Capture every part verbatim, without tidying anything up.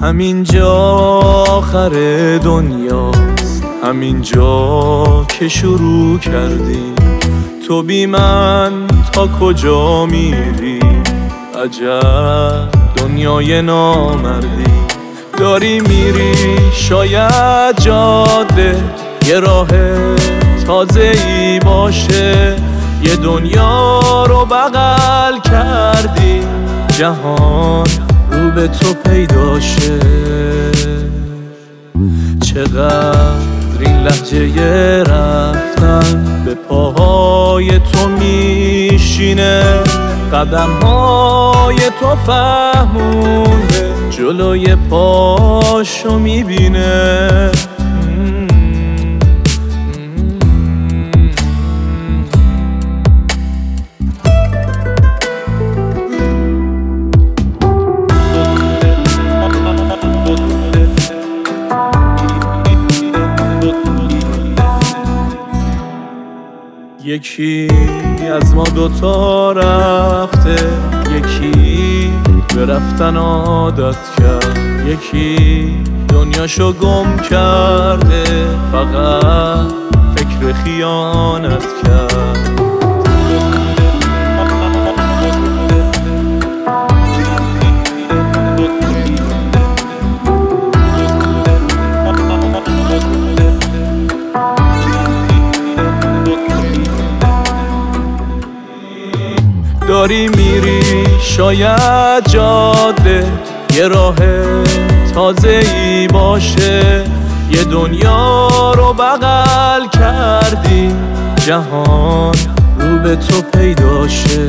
همینجا آخر دنیاست، همینجا که شروع کردی. تو بی من تا کجا میری؟ عجب دنیای نامردی. داری میری شاید جاده یه راه تازه ای باشه، یه دنیا رو بغل کردی، جهان رو به تو پیداشه. چقدر این لحظه رفتن به پاهای تو میشینه، قدم های تو فهمونده جلوی پاشو میبینه. یکی از ما دوتا رفته، یکی به رفتن عادت کرد، یکی دنیاشو گم کرده، فقط فکر خیانت کرد. داری میری شاید جاده یه راه تازه ای باشه، یه دنیا رو بغل کردی، جهان رو به تو پیداشه.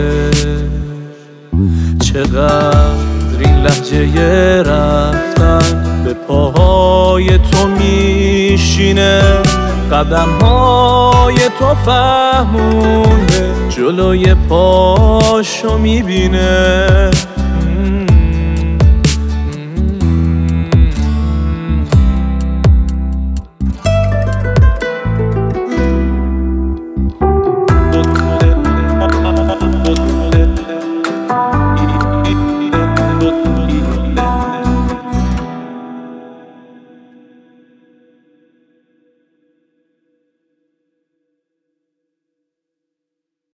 چقدر این لحظه رفتن به پاهای تو میشینه، قدم های تو فهمونده جلوی پاشو میبینه.